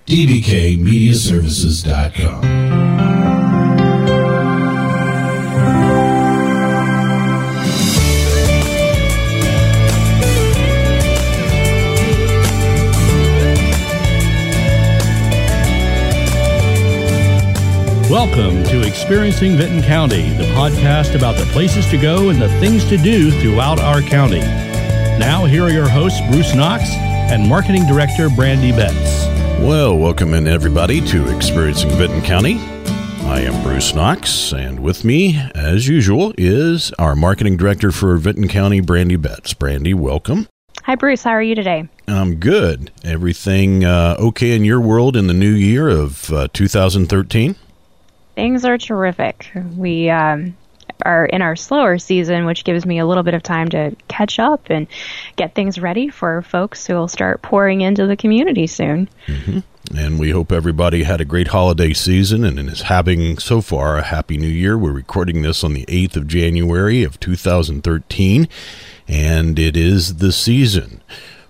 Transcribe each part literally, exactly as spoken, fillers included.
d b k media services dot com. Welcome to Experiencing Vinton County, the podcast about the places to go and the things to do throughout our county. Now, here are your hosts, Bruce Knox and Marketing Director, Brandy Betts. Well, welcome in, everybody, to Experiencing Vinton County. I am Bruce Knox, and with me, as usual, is our Marketing Director for Vinton County, Brandy Betts. Brandy, welcome. Hi, Bruce. How are you today? I'm good. Everything uh, okay in your world in the new year of uh, two thousand thirteen? Things are terrific. We um, are in our slower season, which gives me a little bit of time to catch up and get things ready for folks who will start pouring into the community soon. Mm-hmm. And we hope everybody had a great holiday season and is having, so far, a happy new year. We're recording this on the eighth of January of two thousand thirteen, and it is the season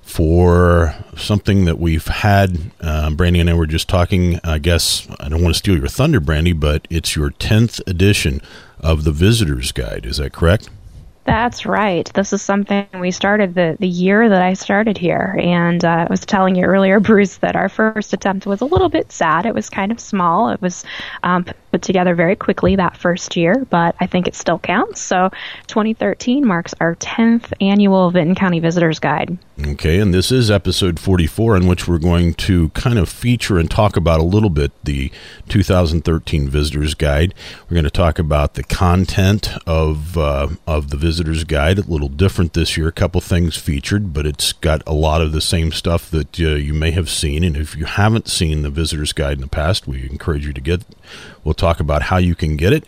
for something that we've had. uh, Brandy and I were just talking, I guess, I don't want to steal your thunder, Brandy, but it's your tenth edition of the Visitor's Guide. Is that correct? That's right. This is something we started the, the year that I started here. And uh, I was telling you earlier, Bruce, that our first attempt was a little bit sad. It was kind of small. It was um, put together very quickly that first year, but I think it still counts. So twenty thirteen marks our tenth annual Vinton County Visitor's Guide. Okay, and this is episode forty-four, in which we're going to kind of feature and talk about a little bit the two thousand thirteen Visitor's Guide. We're going to talk about the content of uh, of the Visitor's Guide. A little different this year, a couple things featured, but it's got a lot of the same stuff that uh, you may have seen. And if you haven't seen the Visitor's Guide in the past, we encourage you to get. We'll talk about how you can get it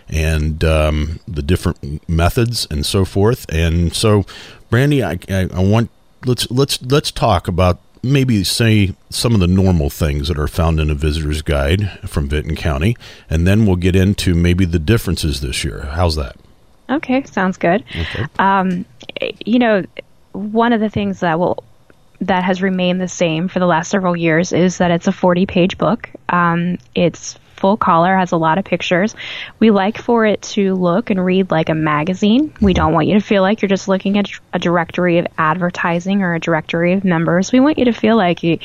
and um, the different methods and so forth. And so, Brandy, I, I, I want let's let's let's talk about maybe say some of the normal things that are found in a visitor's guide from Vinton County, and then we'll get into maybe the differences this year. How's that? Okay, sounds good. Okay. Um, you know, one of the things that will that has remained the same for the last several years is that it's a forty-page book. Um, it's full color, has a lot of pictures. We like for it to look and read like a magazine. We don't want you to feel like you're just looking at a directory of advertising or a directory of members. We want you to feel like you,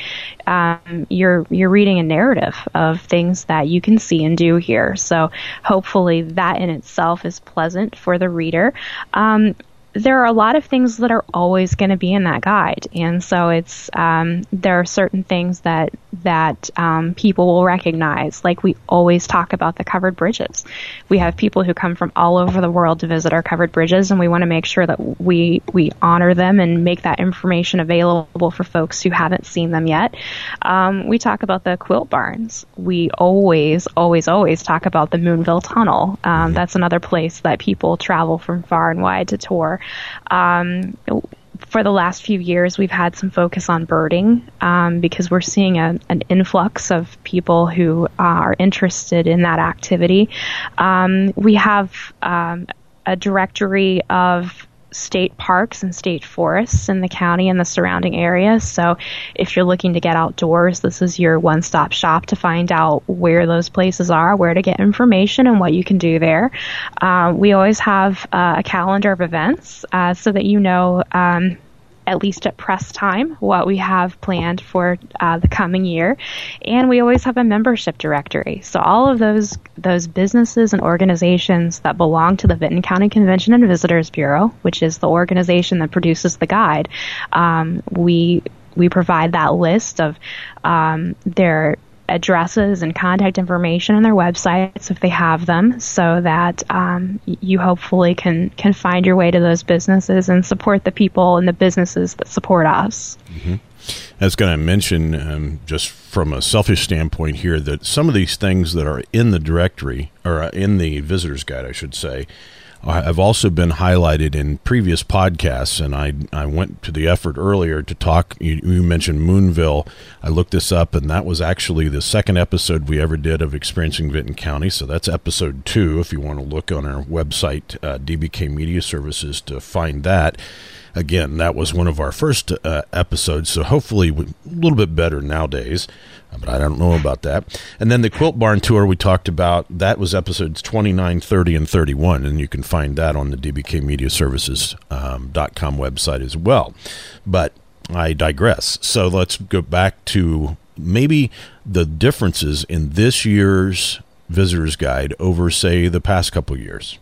um, you're you're reading a narrative of things that you can see and do here. So hopefully that in itself is pleasant for the reader. Um, There are a lot of things that are always going to be in that guide, and so it's um, there are certain things that that um, people will recognize. Like we always talk about the covered bridges. We have people who come from all over the world to visit our covered bridges, and we want to make sure that we we honor them and make that information available for folks who haven't seen them yet. Um, we talk about the quilt barns. We always, always, always talk about the Moonville Tunnel. Um, that's another place that people travel from far and wide to tour. Um, for the last few years, we've had some focus on birding um, because we're seeing a, an influx of people who are interested in that activity. Um, we have um, a directory of state parks and state forests in the county and the surrounding areas. So if you're looking to get outdoors, this is your one-stop shop to find out where those places are, where to get information, and what you can do there. Uh, we always have uh, a calendar of events uh, so that you know um, at least at press time, what we have planned for uh, the coming year. And we always have a membership directory. So all of those those businesses and organizations that belong to the Vinton County Convention and Visitors Bureau, which is the organization that produces the guide, um, we we provide that list of um, their addresses and contact information on their websites if they have them, so that um, you hopefully can can find your way to those businesses and support the people and the businesses that support us. Mm-hmm. I was going to mention, um, just from a selfish standpoint here, that some of these things that are in the directory, or in the visitor's guide, I should say, have also been highlighted in previous podcasts, and I I went to the effort earlier to talk. You, you mentioned Moonville. I looked this up, and that was actually the second episode we ever did of Experiencing Vinton County. So that's episode two. If you want to look on our website, uh, D B K Media Services, to find that. Again, that was one of our first uh, episodes, so hopefully a little bit better nowadays, but I don't know about that. And then the Quilt Barn Tour we talked about, that was episodes twenty-nine, thirty, and thirty-one, and you can find that on the d b k media services dot com website as well. But I digress. So let's go back to maybe the differences in this year's Visitor's Guide over, say, the past couple years.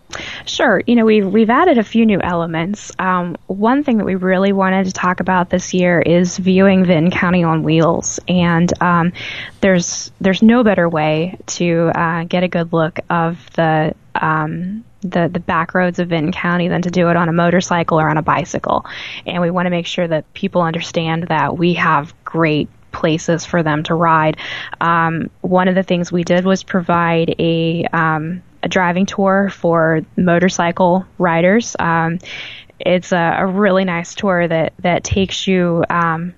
Sure. You know, we've, we've added a few new elements. Um, one thing that we really wanted to talk about this year is viewing Vinton County on wheels. And um, there's there's no better way to uh, get a good look of the um, the, the back roads of Vinton County than to do it on a motorcycle or on a bicycle. And we want to make sure that people understand that we have great places for them to ride. Um, one of the things we did was provide a um, a driving tour for motorcycle riders. Um, it's a, a really nice tour that, that takes you um,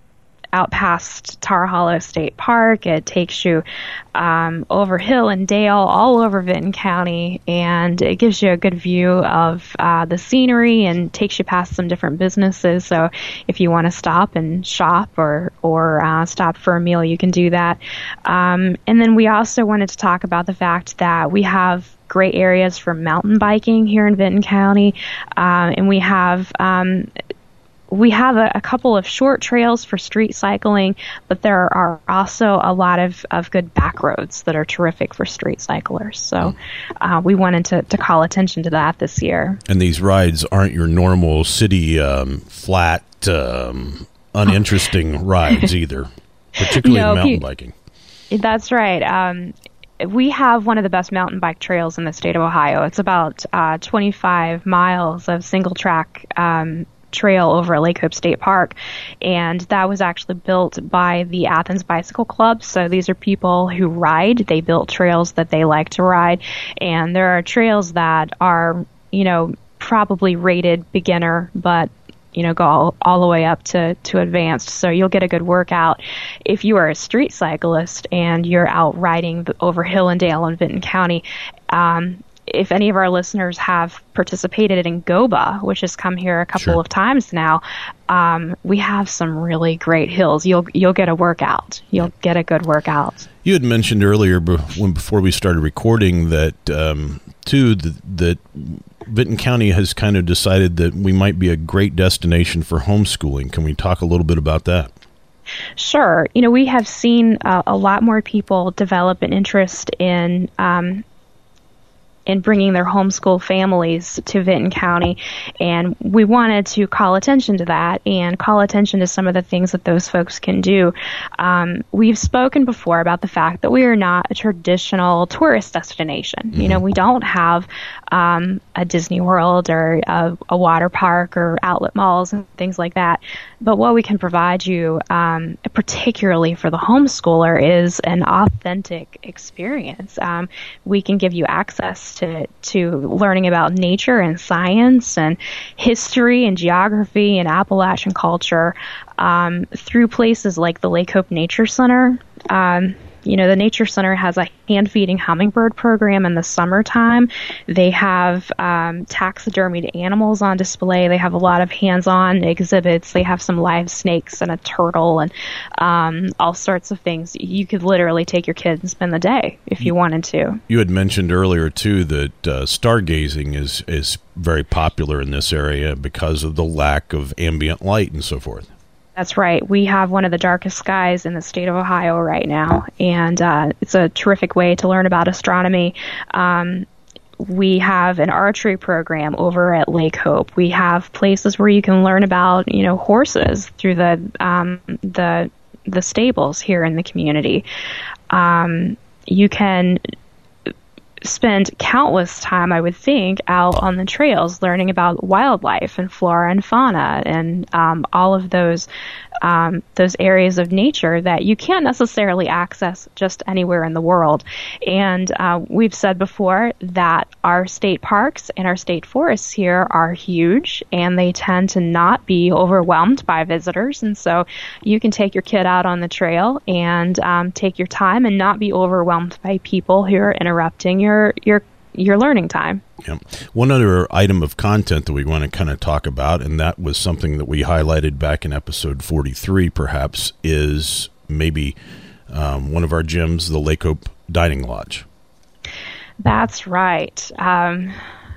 out past Tar Hollow State Park. It takes you um, over hill and dale all over Vinton County, and it gives you a good view of uh, the scenery and takes you past some different businesses. So if you want to stop and shop or, or uh, stop for a meal, you can do that. Um, and then we also wanted to talk about the fact that we have great areas for mountain biking here in Vinton County, uh, and we have um, We have a, a couple of short trails for street cycling, but there are also a lot of, of good back roads that are terrific for street cyclers. So uh, we wanted to, to call attention to that this year. And these rides aren't your normal city um, flat, um, uninteresting rides either, particularly no, mountain he, biking. That's right. Um, we have one of the best mountain bike trails in the state of Ohio. It's about uh, twenty-five miles of single track um trail over at Lake Hope State Park, and that was actually built by the Athens Bicycle Club. So these are people who ride. They built trails that they like to ride, and there are trails that are, you know, probably rated beginner, but you know, go all, all the way up to, to advanced. So you'll get a good workout. If you are a street cyclist and you're out riding over hill and dale in Vinton County, um, if any of our listeners have participated in GOBA, which has come here a couple Sure. of times now, um, we have some really great hills. You'll you'll get a workout. You'll get a good workout. You had mentioned earlier, when before we started recording, that um, too that, that Vinton County has kind of decided that we might be a great destination for homeschooling. Can we talk a little bit about that? Sure. You know, we have seen uh, a lot more people develop an interest in um, in bringing their homeschool families to Vinton County, and we wanted to call attention to that and call attention to some of the things that those folks can do. Um, we've spoken before about the fact that we are not a traditional tourist destination. Mm-hmm. You know, we don't have um, a Disney World or a, a water park or outlet malls and things like that. But what we can provide you, um, particularly for the homeschooler, is an authentic experience. Um, we can give you access to to learning about nature and science and history and geography and Appalachian culture um, through places like the Lake Hope Nature Center. Um, You know, the Nature Center has a hand-feeding hummingbird program in the summertime. They have um, taxidermied animals on display. They have a lot of hands-on exhibits. They have some live snakes and a turtle and um, all sorts of things. You could literally take your kids and spend the day if you wanted to. You had mentioned earlier, too, that uh, stargazing is, is very popular in this area because of the lack of ambient light and so forth. That's right. We have one of the darkest skies in the state of Ohio right now, and uh, it's a terrific way to learn about astronomy. Um, we have an archery program over at Lake Hope. We have places where you can learn about, you know, horses through the um, the the stables here in the community. Um, you can spend countless time, I would think, out on the trails learning about wildlife and flora and fauna and um, all of those um, those areas of nature that you can't necessarily access just anywhere in the world. And uh, we've said before that our state parks and our state forests here are huge, and they tend to not be overwhelmed by visitors. And so you can take your kid out on the trail and um, take your time and not be overwhelmed by people who are interrupting your your your learning time. Yep. One other item of content that we want to kind of talk about, and that was something that we highlighted back in episode forty-three, perhaps, is maybe um, one of our gyms, the Lake Hope Dining Lodge. That's right. Um,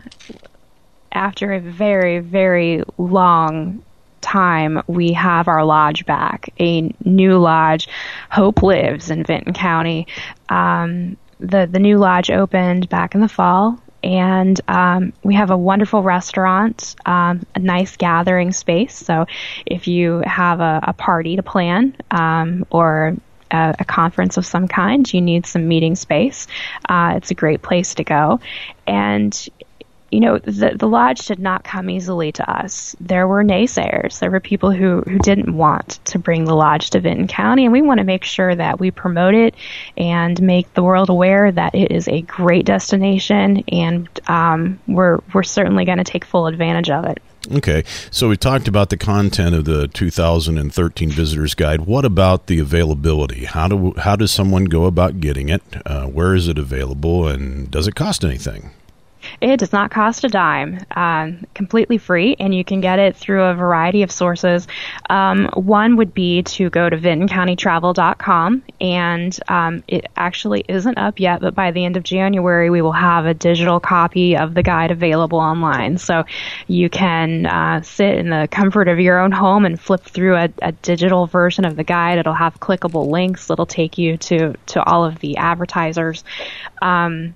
after a very, very long time, we have our lodge back, a new lodge. Hope lives in Vinton County. Um, the, the new lodge opened back in the fall. And um, we have a wonderful restaurant, um, a nice gathering space. So if you have a, a party to plan um, or a, a conference of some kind, you need some meeting space, uh, it's a great place to go. And you know, the, the lodge did not come easily to us. There were naysayers. There were people who, who didn't want to bring the lodge to Vinton County, and we want to make sure that we promote it and make the world aware that it is a great destination, and um, we're we're certainly going to take full advantage of it. Okay, so we talked about the content of the two thousand thirteen Visitors Guide. What about the availability? How do how does someone go about getting it? Uh, where is it available, and does it cost anything? It does not cost a dime, um, completely free, and you can get it through a variety of sources. Um, one would be to go to vinton county travel dot com, and um, it actually isn't up yet, but by the end of January, we will have a digital copy of the guide available online. So you can uh, sit in the comfort of your own home and flip through a, a digital version of the guide. It'll have clickable links that'll take you to, to all of the advertisers. Um,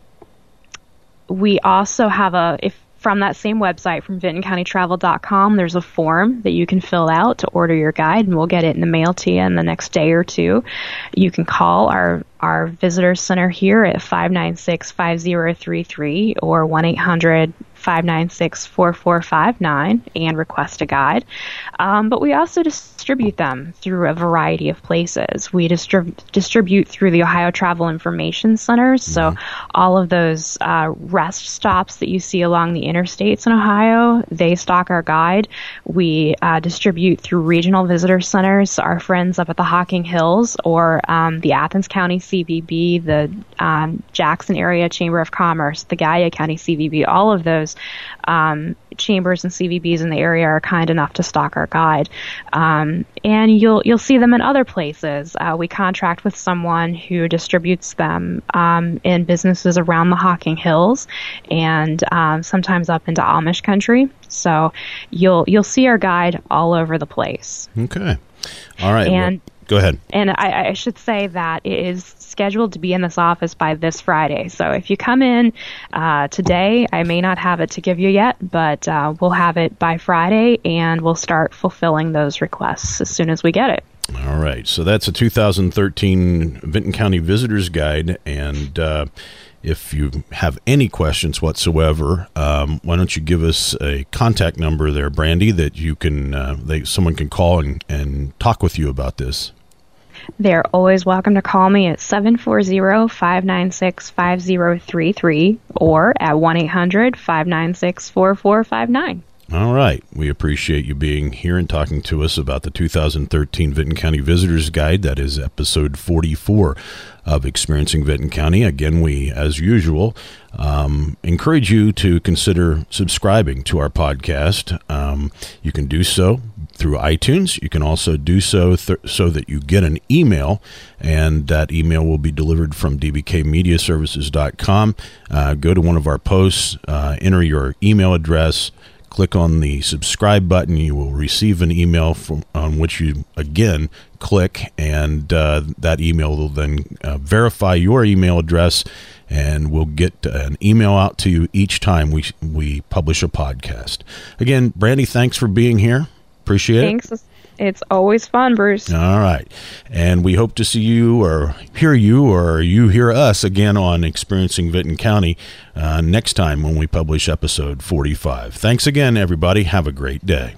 We also have a, if from that same website, from vinton county travel dot com, there's a form that you can fill out to order your guide, and we'll get it in the mail to you in the next day or two. You can call our, our visitor center here at five nine six, five zero three three or one eight hundred, five nine six, four four five nine and request a guide. Um, but we also distribute them through a variety of places. We distrib- distribute through the Ohio Travel Information Centers. So all of those uh, rest stops that you see along the interstates in Ohio, they stock our guide. We uh, distribute through regional visitor centers, our friends up at the Hocking Hills, or um, the Athens County C V B, the um, Jackson Area Chamber of Commerce, the Gallia County C V B. All of those um, chambers and C V Bs in the area are kind enough to stock our guide, um, and you'll you'll see them in other places. Uh, we contract with someone who distributes them um, in businesses around the Hocking Hills, and um, sometimes up into Amish country. So you'll you'll see our guide all over the place. Okay, all right. And well, go ahead. And I, I should say that it is scheduled to be in this office by this Friday. So if you come in uh, today, I may not have it to give you yet, but uh, we'll have it by Friday, and we'll start fulfilling those requests as soon as we get it. All right. So that's a two thousand thirteen Vinton County Visitors Guide. And uh, if you have any questions whatsoever, um, why don't you give us a contact number there, Brandy, that you can uh, they, someone can call and, and talk with you about this. They're always welcome to call me at seven four zero, five nine six, five zero three three or at one eight hundred, five nine six, four four five nine. All right. We appreciate you being here and talking to us about the two thousand thirteen Vinton County Visitors Guide. That is episode forty-four of Experiencing Vinton County. Again, we, as usual, um, encourage you to consider subscribing to our podcast. Um, you can do so through iTunes. You can also do so th- so that you get an email, and that email will be delivered from d b k media services dot com. Uh, go to one of our posts, uh, enter your email address, click on the subscribe button. You will receive an email from, on which you, again, click, and uh, that email will then uh, verify your email address, and we'll get an email out to you each time we we publish a podcast. Again, Brandy, thanks for being here. Appreciate it. Thanks. It's always fun, Bruce. All right. And we hope to see you or hear you or you hear us again on Experiencing Vinton County uh, next time when we publish episode forty-five. Thanks again, everybody. Have a great day.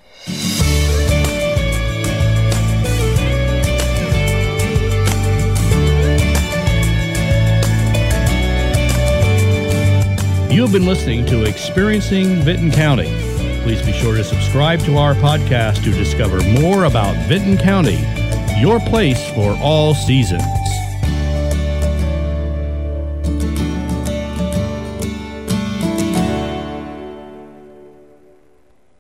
You have been listening to Experiencing Vinton County. Please be sure to subscribe to our podcast to discover more about Vinton County, your place for all seasons.